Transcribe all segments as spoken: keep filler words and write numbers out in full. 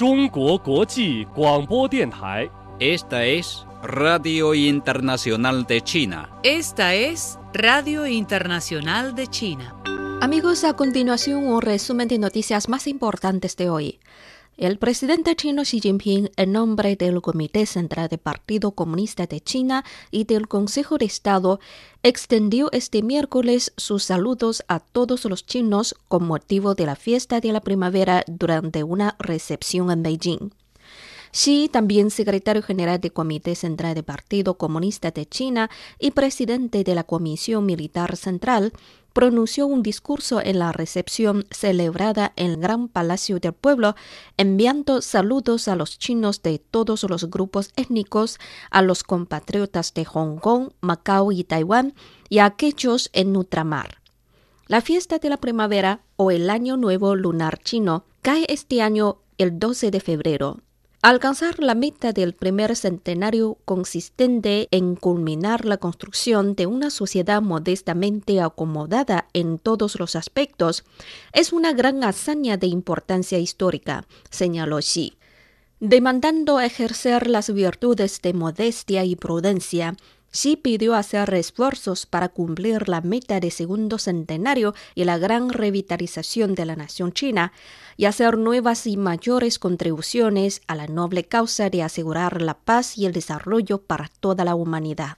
中国国际广播电台。 Esta es Radio Internacional de China. Esta es Radio Internacional de China. Amigos, a continuación un resumen de noticias más importantes de hoy. El presidente chino Xi Jinping, en nombre del Comité Central del Partido Comunista de China y del Consejo de Estado, extendió este miércoles sus saludos a todos los chinos con motivo de la fiesta de la primavera durante una recepción en Beijing. Xi, también secretario general del Comité Central del Partido Comunista de China y presidente de la Comisión Militar Central, pronunció un discurso en la recepción celebrada en el Gran Palacio del Pueblo, enviando saludos a los chinos de todos los grupos étnicos, a los compatriotas de Hong Kong, Macao y Taiwán, y a aquellos en ultramar. La fiesta de la primavera, o el Año Nuevo Lunar Chino, cae este año el doce de febrero. Alcanzar la meta del primer centenario consistente en culminar la construcción de una sociedad modestamente acomodada en todos los aspectos es una gran hazaña de importancia histórica, señaló Xi. Demandando ejercer las virtudes de modestia y prudencia, Xi pidió hacer esfuerzos para cumplir la meta de segundo centenario y la gran revitalización de la nación china, y hacer nuevas y mayores contribuciones a la noble causa de asegurar la paz y el desarrollo para toda la humanidad.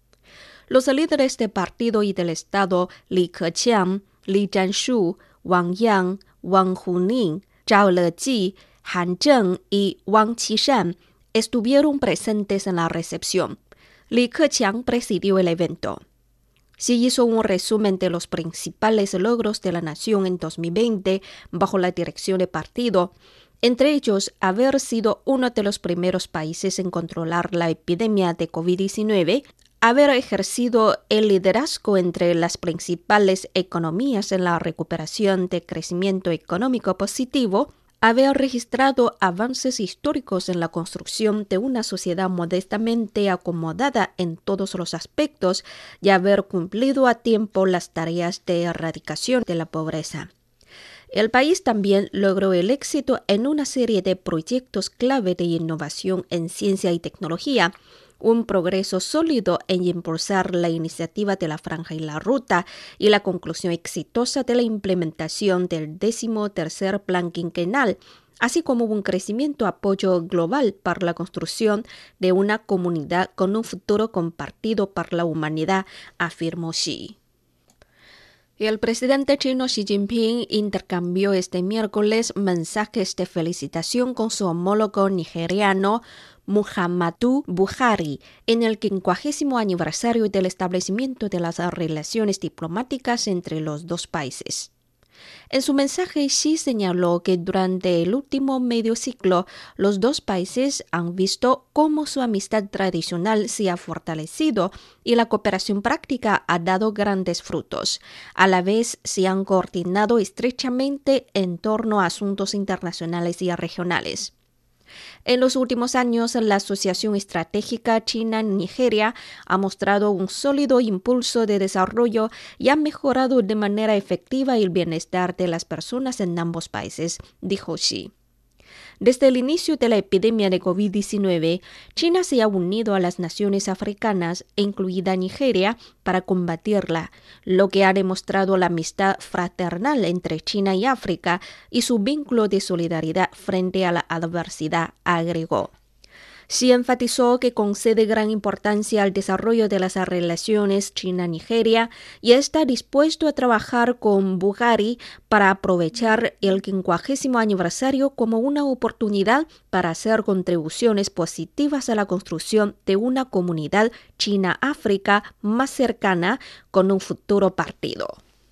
Los líderes del partido y del Estado, Li Keqiang, Li Zhanshu, Wang Yang, Wang Huning, Zhao Leji, Han Zheng y Wang Qishan, estuvieron presentes en la recepción. Li Keqiang presidió el evento. Xi hizo un resumen de los principales logros de la nación en dos mil veinte bajo la dirección del partido, entre ellos haber sido uno de los primeros países en controlar la epidemia de COVID diecinueve, haber ejercido el liderazgo entre las principales economías en la recuperación de crecimiento económico positivo, haber registrado avances históricos en la construcción de una sociedad modestamente acomodada en todos los aspectos y haber cumplido a tiempo las tareas de erradicación de la pobreza. El país también logró el éxito en una serie de proyectos clave de innovación en ciencia y tecnología, un progreso sólido en impulsar la iniciativa de la Franja y la Ruta y la conclusión exitosa de la implementación del décimo tercer plan quinquenal, así como un crecimiento apoyo global para la construcción de una comunidad con un futuro compartido para la humanidad, afirmó Xi. El presidente chino Xi Jinping intercambió este miércoles mensajes de felicitación con su homólogo nigeriano Muhammadu Buhari en el quincuagésimo aniversario del establecimiento de las relaciones diplomáticas entre los dos países. En su mensaje, Xi señaló que durante el último medio siglo, los dos países han visto cómo su amistad tradicional se ha fortalecido y la cooperación práctica ha dado grandes frutos. A la vez, se han coordinado estrechamente en torno a asuntos internacionales y regionales. En los últimos años, la Asociación Estratégica China-Nigeria ha mostrado un sólido impulso de desarrollo y ha mejorado de manera efectiva el bienestar de las personas en ambos países, dijo Xi. Desde el inicio de la epidemia de COVID diecinueve, China se ha unido a las naciones africanas, incluida Nigeria, para combatirla, lo que ha demostrado la amistad fraternal entre China y África y su vínculo de solidaridad frente a la adversidad, agregó. Xi enfatizó que concede gran importancia al desarrollo de las relaciones China-Nigeria y está dispuesto a trabajar con Buhari para aprovechar el quincuagésimo aniversario como una oportunidad para hacer contribuciones positivas a la construcción de una comunidad China-África más cercana con un futuro partido.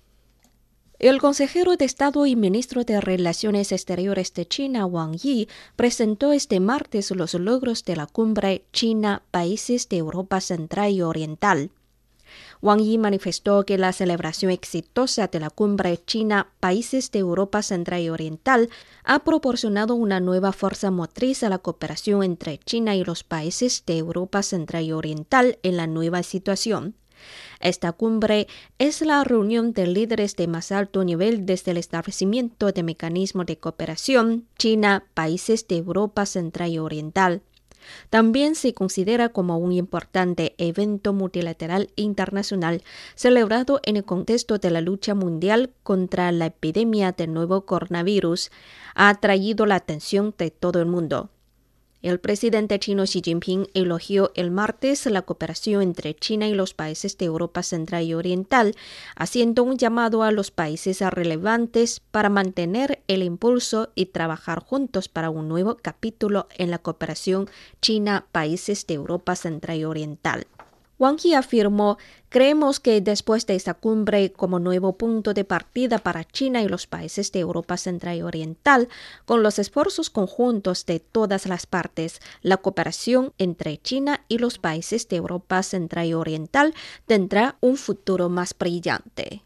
El consejero de Estado y ministro de Relaciones Exteriores de China, Wang Yi, presentó este martes los logros de la cumbre China-Países de Europa Central y Oriental. Wang Yi manifestó que la celebración exitosa de la cumbre China-Países de Europa Central y Oriental ha proporcionado una nueva fuerza motriz a la cooperación entre China y los países de Europa Central y Oriental en la nueva situación. Esta cumbre es la reunión de líderes de más alto nivel desde el establecimiento de mecanismos de cooperación China, países de Europa Central y Oriental. También se considera como un importante evento multilateral internacional celebrado en el contexto de la lucha mundial contra la epidemia del nuevo coronavirus. Ha atraído la atención de todo el mundo. El presidente chino Xi Jinping elogió el martes la cooperación entre China y los países de Europa Central y Oriental, haciendo un llamado a los países relevantes para mantener el impulso y trabajar juntos para un nuevo capítulo en la cooperación China-países de Europa Central y Oriental. Wang Yi afirmó: creemos que después de esta cumbre como nuevo punto de partida para China y los países de Europa Central y Oriental, con los esfuerzos conjuntos de todas las partes, la cooperación entre China y los países de Europa Central y Oriental tendrá un futuro más brillante.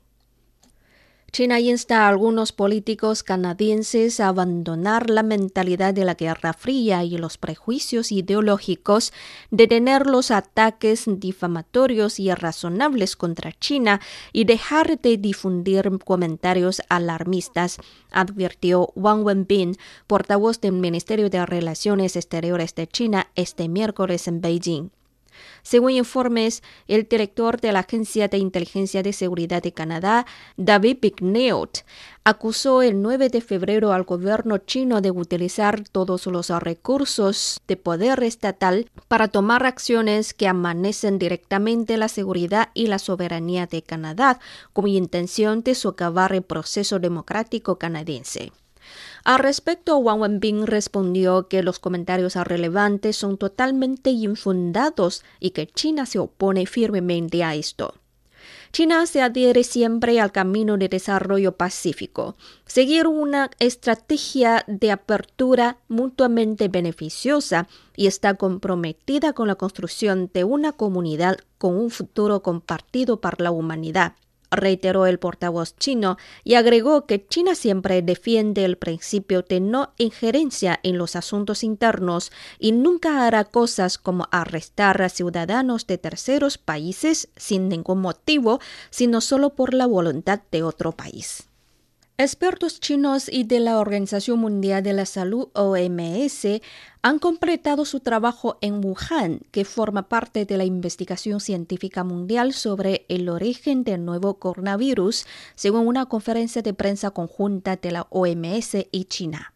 China insta a algunos políticos canadienses a abandonar la mentalidad de la Guerra Fría y los prejuicios ideológicos, detener los ataques difamatorios y irrazonables contra China y dejar de difundir comentarios alarmistas, advirtió Wang Wenbin, portavoz del Ministerio de Relaciones Exteriores de China, este miércoles en Beijing. Según informes, el director de la Agencia de Inteligencia de Seguridad de Canadá, David Bigneault, acusó el nueve de febrero al gobierno chino de utilizar todos los recursos de poder estatal para tomar acciones que amanecen directamente la seguridad y la soberanía de Canadá, con intención de socavar el proceso democrático canadiense. Al respecto, Wang Wenbin respondió que los comentarios relevantes son totalmente infundados y que China se opone firmemente a esto. China se adhiere siempre al camino de desarrollo pacífico, seguir una estrategia de apertura mutuamente beneficiosa y está comprometida con la construcción de una comunidad con un futuro compartido para la humanidad, reiteró el portavoz chino, y agregó que China siempre defiende el principio de no injerencia en los asuntos internos y nunca hará cosas como arrestar a ciudadanos de terceros países sin ningún motivo, sino solo por la voluntad de otro país. Expertos chinos y de la Organización Mundial de la Salud, O M S, han completado su trabajo en Wuhan, que forma parte de la investigación científica mundial sobre el origen del nuevo coronavirus, según una conferencia de prensa conjunta de la O M S y China.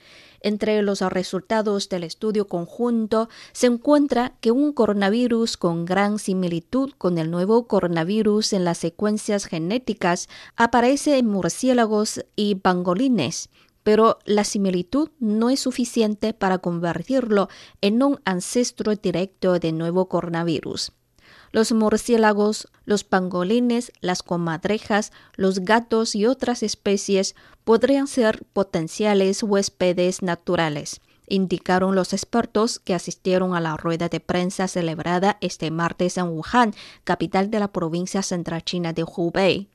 Entre los resultados del estudio conjunto se encuentra que un coronavirus con gran similitud con el nuevo coronavirus en las secuencias genéticas aparece en murciélagos y pangolines, pero la similitud no es suficiente para convertirlo en un ancestro directo del nuevo coronavirus. Los murciélagos, los pangolines, las comadrejas, los gatos y otras especies podrían ser potenciales huéspedes naturales, indicaron los expertos que asistieron a la rueda de prensa celebrada este martes en Wuhan, capital de la provincia central china de Hubei.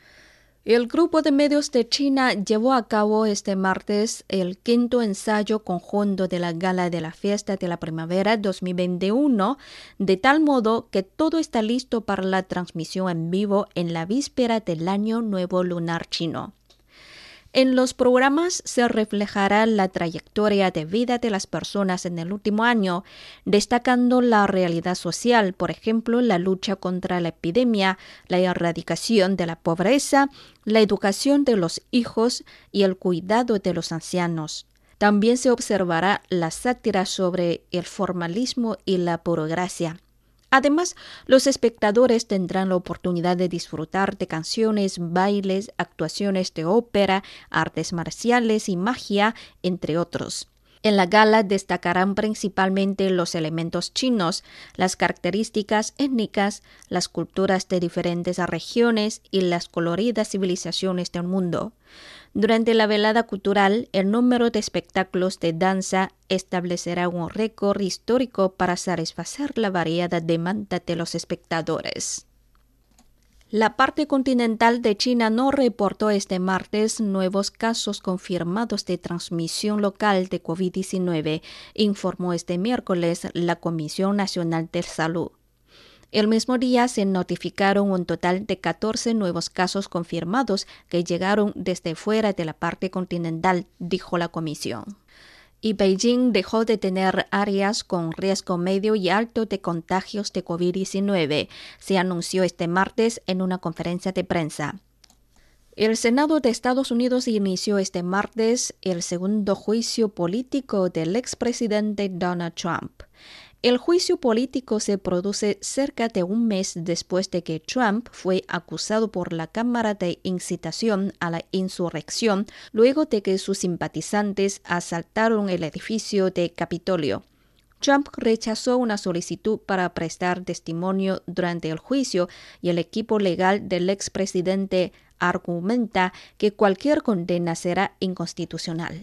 El grupo de medios de China llevó a cabo este martes el quinto ensayo conjunto de la Gala de la Fiesta de la Primavera dos mil veintiuno, de tal modo que todo está listo para la transmisión en vivo en la víspera del Año Nuevo Lunar Chino. En los programas se reflejará la trayectoria de vida de las personas en el último año, destacando la realidad social, por ejemplo, la lucha contra la epidemia, la erradicación de la pobreza, la educación de los hijos y el cuidado de los ancianos. También se observará la sátira sobre el formalismo y la burocracia. Además, los espectadores tendrán la oportunidad de disfrutar de canciones, bailes, actuaciones de ópera, artes marciales y magia, entre otros. En la gala destacarán principalmente los elementos chinos, las características étnicas, las culturas de diferentes regiones y las coloridas civilizaciones del mundo. Durante la velada cultural, el número de espectáculos de danza establecerá un récord histórico para satisfacer la variada demanda de los espectadores. La parte continental de China no reportó este martes nuevos casos confirmados de transmisión local de COVID diecinueve, informó este miércoles la Comisión Nacional de Salud. El mismo día se notificaron un total de catorce nuevos casos confirmados que llegaron desde fuera de la parte continental, dijo la comisión. Y Beijing dejó de tener áreas con riesgo medio y alto de contagios de COVID diecinueve, se anunció este martes en una conferencia de prensa. El Senado de Estados Unidos inició este martes el segundo juicio político del expresidente Donald Trump. El juicio político se produce cerca de un mes después de que Trump fue acusado por la Cámara de incitación a la insurrección luego de que sus simpatizantes asaltaron el edificio de Capitolio. Trump rechazó una solicitud para prestar testimonio durante el juicio y el equipo legal del expresidente argumenta que cualquier condena será inconstitucional.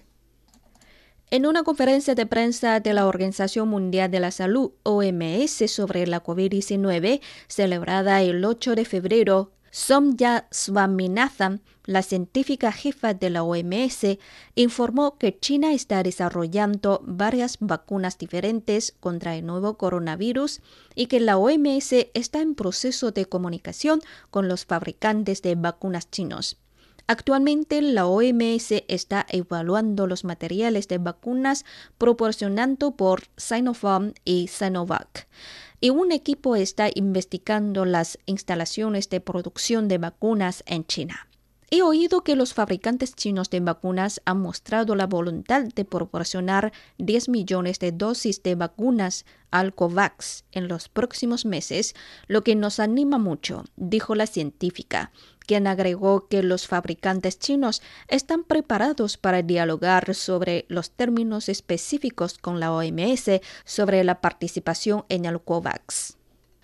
En una conferencia de prensa de la Organización Mundial de la Salud, O M S, sobre la COVID diecinueve, celebrada el ocho de febrero, Soumya Swaminathan, la científica jefa de la O M S, informó que China está desarrollando varias vacunas diferentes contra el nuevo coronavirus y que la O M S está en proceso de comunicación con los fabricantes de vacunas chinos. Actualmente, la O M S está evaluando los materiales de vacunas proporcionado por Sinopharm y Sinovac, y un equipo está investigando las instalaciones de producción de vacunas en China. He oído que los fabricantes chinos de vacunas han mostrado la voluntad de proporcionar diez millones de dosis de vacunas al COVAX en los próximos meses, lo que nos anima mucho, dijo la científica, quien agregó que los fabricantes chinos están preparados para dialogar sobre los términos específicos con la O M S sobre la participación en el COVAX.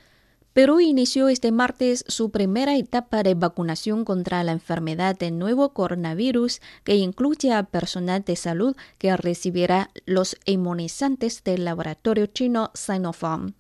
Perú inició este martes su primera etapa de vacunación contra la enfermedad del nuevo coronavirus, que incluye a personal de salud que recibirá los inmunizantes del laboratorio chino Sinopharm.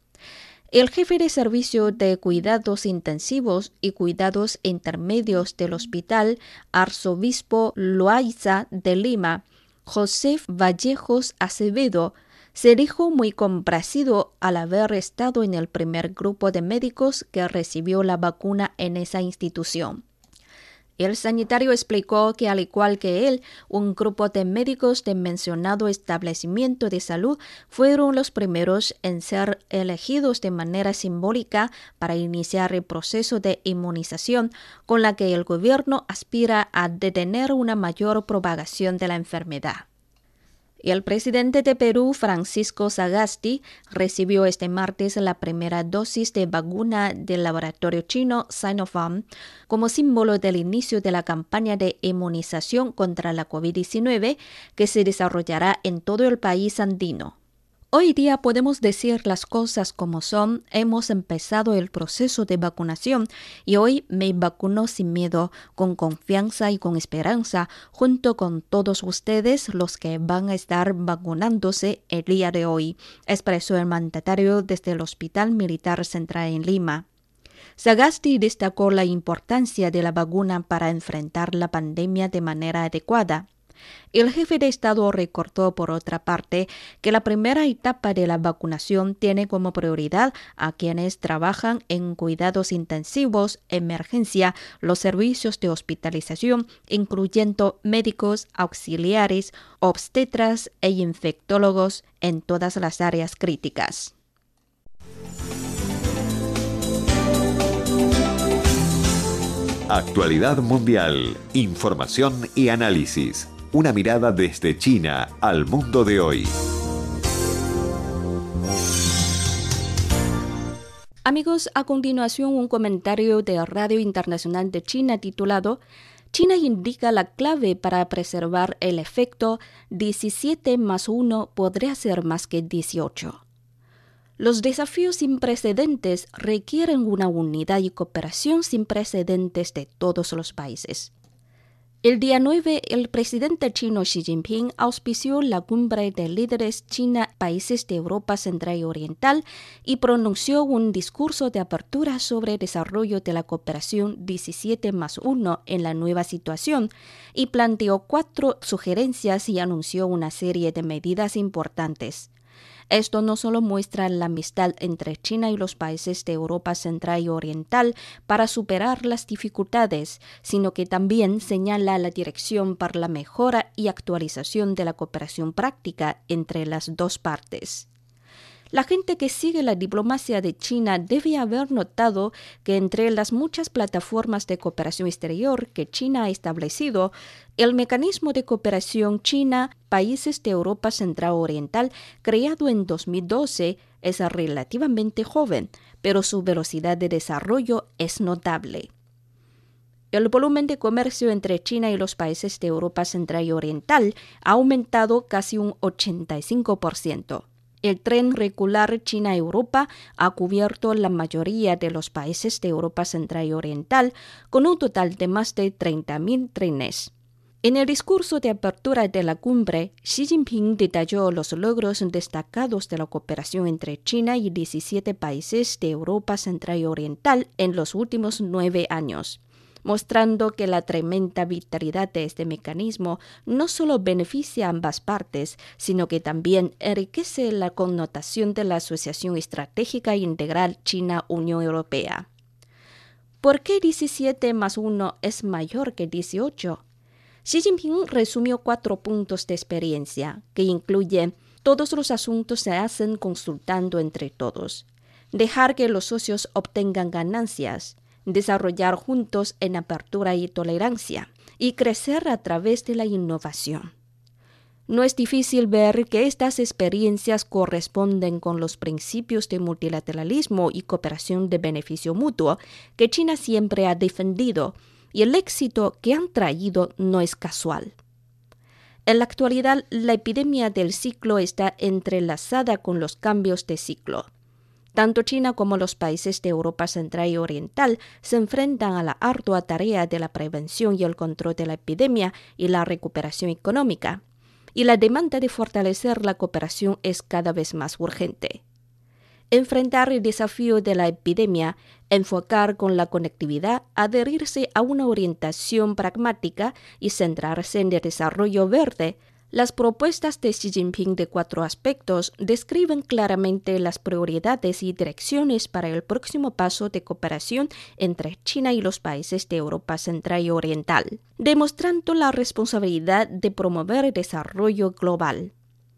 El jefe de servicio de cuidados intensivos y cuidados intermedios del Hospital Arzobispo Loaiza de Lima, José Vallejos Acevedo, se dijo muy complacido al haber estado en el primer grupo de médicos que recibió la vacuna en esa institución. El sanitario explicó que, al igual que él, un grupo de médicos del mencionado establecimiento de salud fueron los primeros en ser elegidos de manera simbólica para iniciar el proceso de inmunización, con la que el gobierno aspira a detener una mayor propagación de la enfermedad. El presidente de Perú, Francisco Sagasti, recibió este martes la primera dosis de vacuna del laboratorio chino Sinopharm como símbolo del inicio de la campaña de inmunización contra la COVID diecinueve que se desarrollará en todo el país andino. Hoy día podemos decir las cosas como son. Hemos empezado el proceso de vacunación y hoy me vacuno sin miedo, con confianza y con esperanza, junto con todos ustedes los que van a estar vacunándose el día de hoy, expresó el mandatario desde el Hospital Militar Central en Lima. Sagasti destacó la importancia de la vacuna para enfrentar la pandemia de manera adecuada. El jefe de Estado recordó, por otra parte, que la primera etapa de la vacunación tiene como prioridad a quienes trabajan en cuidados intensivos, emergencia, los servicios de hospitalización, incluyendo médicos, auxiliares, obstetras e infectólogos en todas las áreas críticas. Actualidad mundial, información y análisis. Una mirada desde China al mundo de hoy. Amigos, a continuación un comentario de Radio Internacional de China titulado China indica la clave para preservar el efecto diecisiete más uno podría ser más que dieciocho. Los desafíos sin precedentes requieren una unidad y cooperación sin precedentes de todos los países. El día nueve, el presidente chino Xi Jinping auspició la cumbre de líderes China-países de Europa Central y Oriental y pronunció un discurso de apertura sobre el desarrollo de la cooperación diecisiete más uno en la nueva situación y planteó cuatro sugerencias y anunció una serie de medidas importantes. Esto no solo muestra la amistad entre China y los países de Europa Central y Oriental para superar las dificultades, sino que también señala la dirección para la mejora y actualización de la cooperación práctica entre las dos partes. La gente que sigue la diplomacia de China debe haber notado que entre las muchas plataformas de cooperación exterior que China ha establecido, el mecanismo de cooperación China-Países de Europa Central Oriental, creado en dos mil doce, es relativamente joven, pero su velocidad de desarrollo es notable. El volumen de comercio entre China y los países de Europa Central y Oriental ha aumentado casi un ochenta y cinco por ciento. El tren regular China-Europa ha cubierto la mayoría de los países de Europa Central y Oriental, con un total de más de treinta mil trenes. En el discurso de apertura de la cumbre, Xi Jinping detalló los logros destacados de la cooperación entre China y diecisiete países de Europa Central y Oriental en los últimos nueve años, mostrando que la tremenda vitalidad de este mecanismo no solo beneficia a ambas partes, sino que también enriquece la connotación de la Asociación Estratégica Integral China-Unión Europea. ¿Por qué diecisiete más uno es mayor que dieciocho? Xi Jinping resumió cuatro puntos de experiencia, que incluyen todos los asuntos se hacen consultando entre todos, dejar que los socios obtengan ganancias, desarrollar juntos en apertura y tolerancia, y crecer a través de la innovación. No es difícil ver que estas experiencias corresponden con los principios de multilateralismo y cooperación de beneficio mutuo que China siempre ha defendido, y el éxito que han traído no es casual. En la actualidad, la epidemia del ciclo está entrelazada con los cambios de ciclo. Tanto China como los países de Europa Central y Oriental se enfrentan a la ardua tarea de la prevención y el control de la epidemia y la recuperación económica, y la demanda de fortalecer la cooperación es cada vez más urgente. Enfrentar el desafío de la epidemia, enfocar con la conectividad, adherirse a una orientación pragmática y centrarse en el desarrollo verde. Las propuestas de Xi Jinping de cuatro aspectos describen claramente las prioridades y direcciones para el próximo paso de cooperación entre China y los países de Europa Central y Oriental, demostrando la responsabilidad de promover el desarrollo global.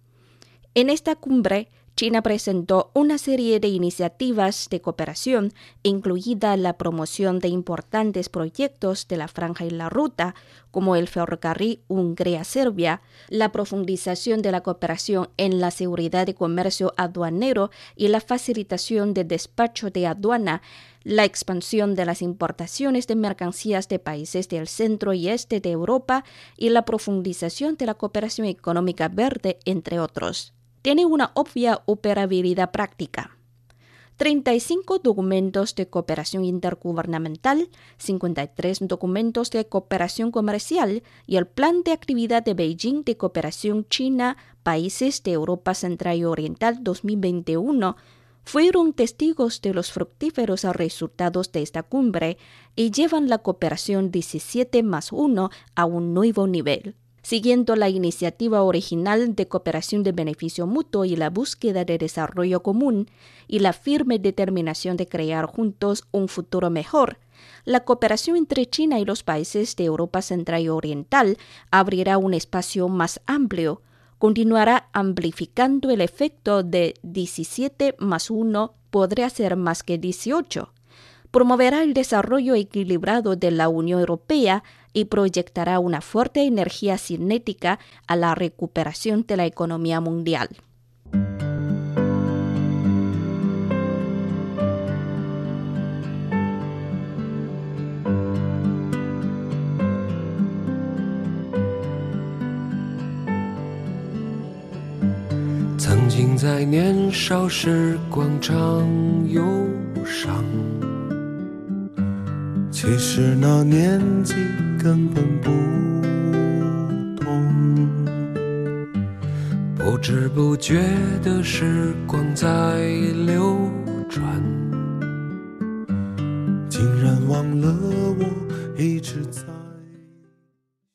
En esta cumbre, China presentó una serie de iniciativas de cooperación, incluida la promoción de importantes proyectos de la Franja y la Ruta, como el ferrocarril Hungría-Serbia, la profundización de la cooperación en la seguridad de comercio aduanero y la facilitación de despacho de aduana, la expansión de las importaciones de mercancías de países del centro y este de Europa y la profundización de la cooperación económica verde, entre otros. Tiene una obvia operabilidad práctica. treinta y cinco documentos de cooperación intergubernamental, cincuenta y tres documentos de cooperación comercial y el Plan de Actividad de Beijing de Cooperación China, Países de Europa Central y Oriental dos mil veintiuno fueron testigos de los fructíferos resultados de esta cumbre y llevan la cooperación diecisiete más uno a un nuevo nivel. Siguiendo la iniciativa original de cooperación de beneficio mutuo y la búsqueda de desarrollo común y la firme determinación de crear juntos un futuro mejor, la cooperación entre China y los países de Europa Central y Oriental abrirá un espacio más amplio, continuará amplificando el efecto de diecisiete más uno podría ser más que dieciocho. Promoverá el desarrollo equilibrado de la Unión Europea y proyectará una fuerte energía cinética a la recuperación de la economía mundial. 其实那年纪根本不同，不知不觉的时光在流转，竟然忘了